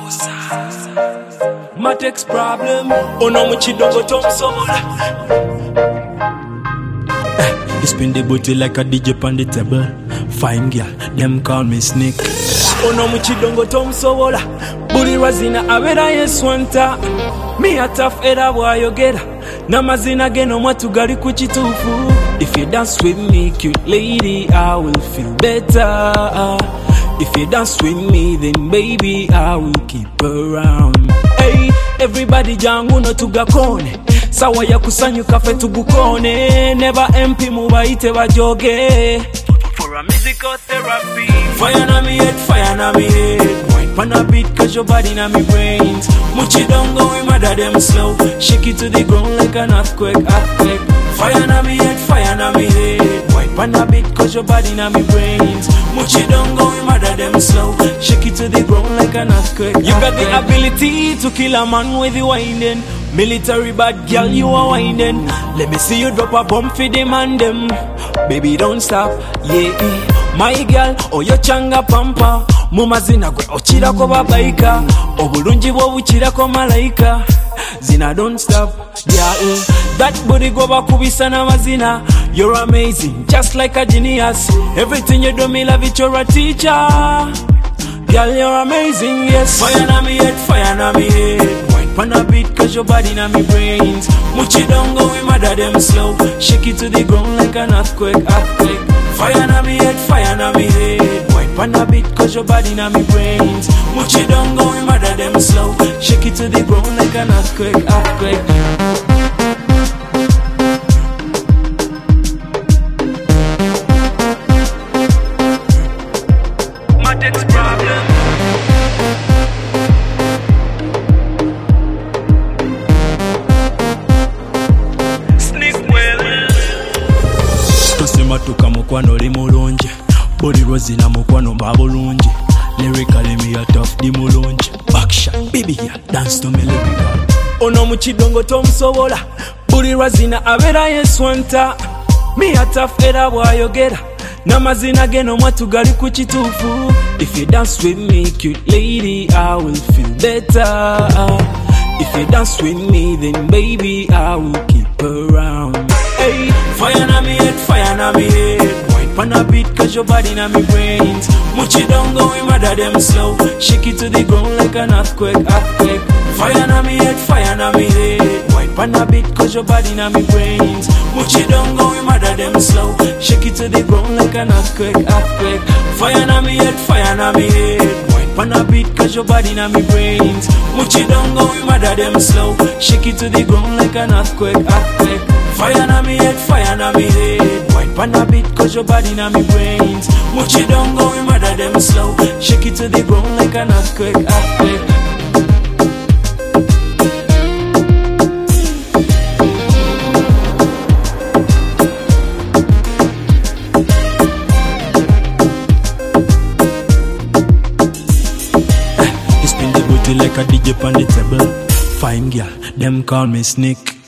Matex problem. Ono muchidongo Tom Sobola. You spin the booty like a DJ on the table. Fine girl, them call me snake. Ono muchidongo Tom Sobola. Buri razina abera yeswanta. Me a tough era boy you get. Namazina geno matugali kuchitufu. If you dance with me, cute lady, I will feel better. If you dance with me, then baby, I will keep around. Hey, everybody jangu no tugakone. Sawa ya kusanyu kafe tugukone. Never MP mubaite bajoge. For a musical therapy. Fire na me head, fire na me head. Wine pan a beat cause your body na me brains. Muchi don't go we mother them slow. Shake it to the ground like an earthquake, earthquake. Fire na me head, fire na me head. Wine pan a beat cause your body na me brains. Muchi don't go we mother them slow. Shake it to the ground like an earthquake. You got the ability to kill a man with the winding. Military bad girl, you are whining. Let me see you drop a bomb for them and them. Baby, don't stop, yeah. My girl, oh you changa pampa. Muma zina gwe ochira ko babaika. Obulungi bwo buchira ko malaika. Zina don't stop, yeah. That body go bakubisa na mazina. You're amazing, just like a genius. Everything you do, me love it, you're a teacher. Girl, you're amazing, yes. Fire na me head, fire na me head. Wine pan a beat cause your body na me brains. Muchi don't go we mother them slow. Shake it to the ground like an earthquake, earthquake. Fire na me head, fire na me head. Wine pan a beat cause your body na me brains. Muchi don't go we mother them slow. Shake it to the ground like an earthquake, earthquake. Matuka mukwano li mulungi. Body rozina mukwano babulungi. Lyrically me a tough di mulungi. Backshot, baby girl, dance to me lyrical. Ono muchidongo Tom Sobola. Body rozina abera yeswanta. Me a tough era boy you get. Namazina geno matugali kuchitufu. If you dance with me, cute lady, I will feel better. If you dance with me, then baby, I will keep around. Hey, fire na me head, fire na me head. Wine pan a beat cause your body na me brains. Muchi don't go we mother them slow. Shake it to the ground like an earthquake, earthquake. Fire na me head, fire na me head. Wine pan a beat cause your body na me brains. Muchi don't go we mother them slow. Shake it to the ground like an earthquake, earthquake. Fire na me head, fire na me head. Wine pan a beat cause your body na me brains. Muchi don't go we mother them slow. Shake it to the ground like an earthquake, earthquake. Fire na me head, fire na me head. Wine pan a beat cause your body na me brains. Muchi don't go we mother them slow. Shake it to the ground like an earthquake, earthquake. You spin the booty like a DJ on the table. Fine girl, them call me snake.